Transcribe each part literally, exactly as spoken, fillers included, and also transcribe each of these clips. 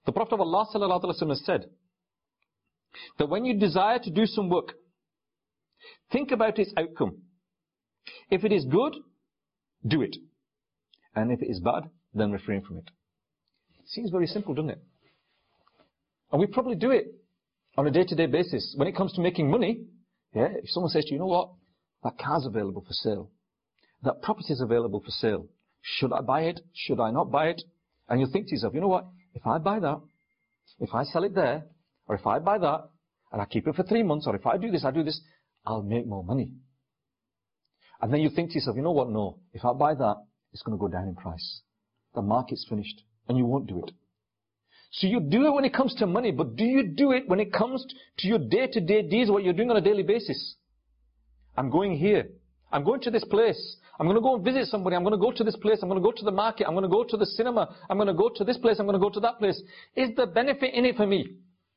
The Prophet of Allah sallallahu alaihi wasallam has said that when you desire to do some work, think about its outcome. If it is good, do it. And if it is bad, then refrain from it. It seems very simple, doesn't it? And we probably do it on a day-to-day basis. When it comes to making money, yeah, if someone says to you, you know what, that car's available for sale, that property is available for sale, should I buy it? Should I not buy it? And you'll think to yourself, you know what, if I buy that, if I sell it there, or if I buy that, and I keep it for three months, or if I do this, I do this, I'll make more money. And then you think to yourself, you know what, no, if I buy that, it's going to go down in price. The market's finished, and you won't do it. So you do it when it comes to money, but do you do it when it comes to your day-to-day deeds, what you're doing on a daily basis? I'm going here. I'm going to this place. I'm going to go and visit somebody. I'm going to go to this place. I'm going to go to the market. I'm going to go to the cinema. I'm going to go to this place. I'm going to go to that place. Is there benefit in it for me?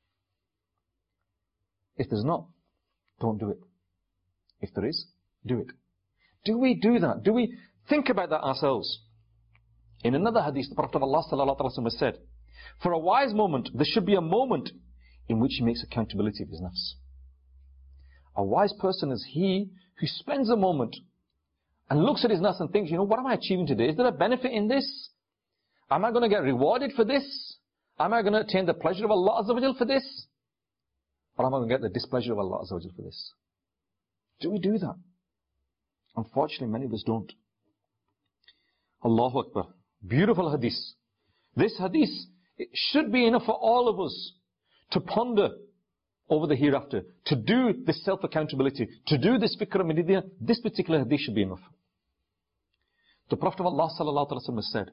If there's not, don't do it. If there is, do it. Do we do that? Do we think about that ourselves? In another hadith, the Prophet of Allah sallallahu alaihi wasallam said, for a wise moment, there should be a moment in which he makes accountability of his nafs. A wise person is he who spends a moment and looks at his nafs and thinks, you know, what am I achieving today? Is there a benefit in this? Am I going to get rewarded for this? Am I going to attain the pleasure of Allah Azza wa Jal for this? Or am I going to get the displeasure of Allah Azza wa Jal for this? Do we do that? Unfortunately, many of us don't. Allahu Akbar. Beautiful hadith. This hadith, it should be enough for all of us to ponder over the hereafter, to do this self-accountability, to do this fikr al-Medina. This particular hadith should be enough. The Prophet of Allah sallallahu alaihi wasallam said,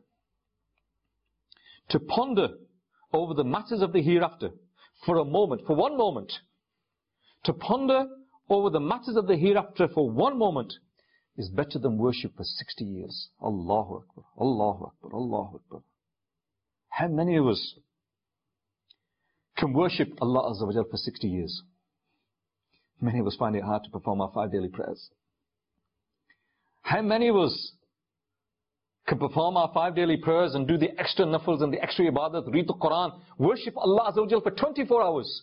to ponder over the matters of the hereafter for a moment, for one moment, to ponder over the matters of the hereafter for one moment is better than worship for sixty years. Allahu Akbar, Allahu Akbar, Allahu Akbar. How many of us can worship Allah Azza wa Jal for sixty years? Many of us find it hard to perform our five daily prayers. How many of us can perform our five daily prayers and do the extra nafils and the extra ibadat, read the Quran, worship Allah Azza wa Jal for twenty-four hours?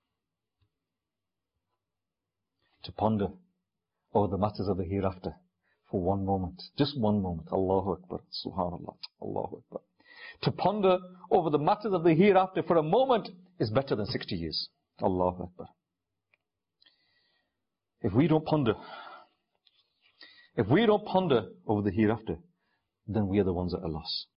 To ponder over the matters of the hereafter for one moment, just one moment. Allahu Akbar, Subhanallah, Allahu Akbar. To ponder over the matters of the hereafter for a moment is better than sixty years. Allahu Akbar. If we don't ponder, if we don't ponder over the hereafter, then we are the ones that are lost.